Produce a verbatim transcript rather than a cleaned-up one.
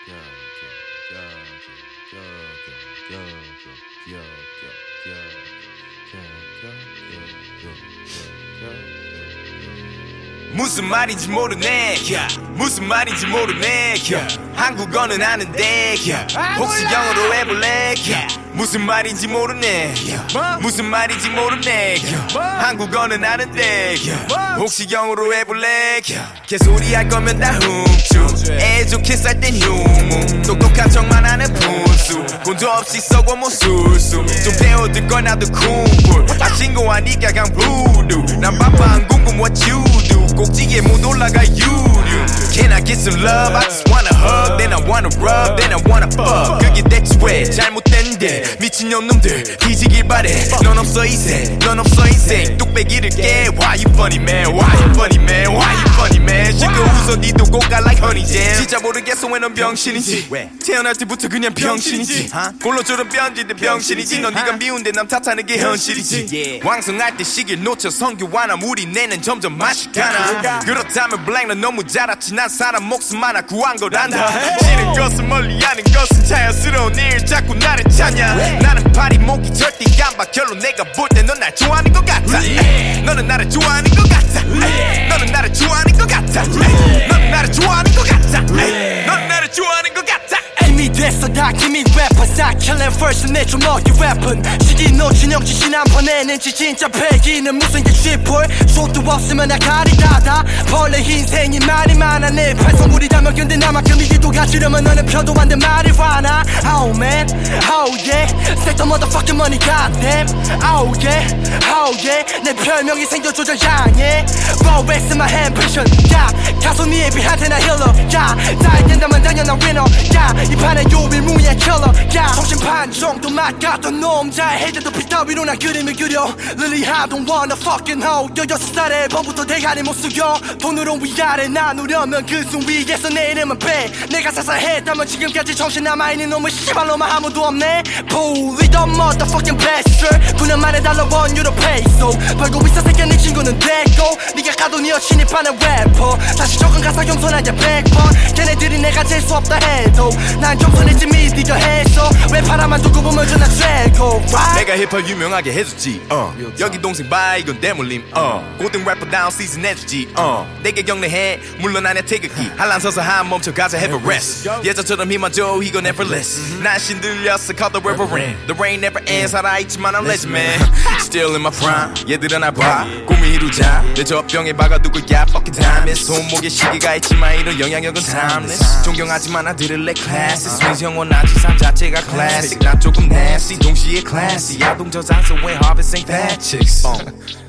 무슨 말인지 모르네 무슨 말인지 모르네 한국어는 아는데 혹시 영어로 해볼래 무슨 말인지 모르네 무슨 말인지 모르네 한국어는 아는데 혹시 영어로 해볼래 개소리 할 거면 다 훔쳐 애 좋게 살 땐 휴무 똑똑한 척만 하는 분수 본조 없이 썩어 뭐 술수 좀 배워들 걸 나도 쿵불 아 신고하니까 그냥 부두 난 바빠 안 궁금 what you do 꼭지에 못 올라가 유류 Can I get some love? I just wanna hug Then I wanna rub Then I wanna fuck 그게 대체 왜 잘못된데 미친년놈들 뒤지길 바래 넌 없어 이제 넌 없어 인생 뚝배기를 깨 Why you funny man? Why you funny man? Why you funny man? 실컷 웃어 니도 고가 like honey jam 진짜 모르겠어 왜 넌 병신이지 태어날 때부터 그냥 병신이지 골로처럼 변질된 병신이지 넌 네가 미운데 남 탓하는 게 현실이지 왕성할 때 시기를 놓쳐 성교하나 우리 내는 점점 맛이 가나 그렇다면 블랙 넌 너무 자랐지 난 사람 목숨 하나 구한 거란다 싫은 것은 멀리하는 것은 자연스러운 일 자꾸 나를 찾냐 나는 파리 목이 절대 깜박 결론 내가 볼 때 넌 날 좋아하는 것 같아 너는 나를 좋아하는 것 같아 너는 나를 좋아하는 것 같아 너는 나를 좋아하는 것 같아 너는 나를 좋아하는 것 같아 이미 됐어 다 기미 래퍼 싹 킬링 first 내줘 너의 랩은 시기 놓친 형짓이 난 보내는지 진짜 패기는 무슨 게 쥐폴 속도 없으면 나 가리다다 벌레 인생이 말이 많아 내 발성물이라면 근데 나만큼 이기도 가지려면 너는 편도 안 된 말이 화나 Oh man, oh yeah Stack the motherfucking money goddamn Oh yeah, oh yeah 내 별명이 생겨 조절 향해 Always in my hand passion 야 가서 니 애비한테 나 힐러 야 나이 된다면 당연한 위너 야 이 판에 요일무예 킬러 야 정신 반 정도 막았던 놈 잘 해줘도 피 따위로 나 그림을 그려 Lily I don't wanna fucking hoe 열여섯 살에 봄부터 대가리 못 숙여 돈으로 위아래 나누려면 그 순 위에서 내 이름은 빼 내가 사사했다면 지금까지 정신 남아있는 놈은 씨발로만 아무도 없네 Bully the motherfucking bastard 구 년 만에 달러 원 유로 페이소 벌고 있어 새끼 네 친구는 됐고 네가 가도 네 여친이 파는 래퍼 다시 적은 가사 겸손한 자 백 번 걔네들이 내가 재수 없다 해도 난 겸손했지 미디어 했어 랩하나만 두고 보면 그나 최고 내가 힙합 유명하게 해줬지 어. 여기 동생 봐 이건 대물림 어. 고등 래퍼 다운 시즌 해주지 어. 내게 경례해 물론 안에 태극기 한란 서서 한 멈춰가자 have a rest 예전처럼 힘만 줘 이건 effortless 난 신들렸어 call the river rain the rain never ends 살아있지만 I'm legend man still in my prime 얘들은 날 봐 꿈을 이루자 내 젖병에 박아두고 야 fucking time is 손목에 시계가 있지만 이런 영향력은 timeless 존경하지만 나 들을래 classic swings 영원하지 삶 자체가 classic 난 조금 nasty 동시에 classy 야동 저장소에 harvest ain't bad chicks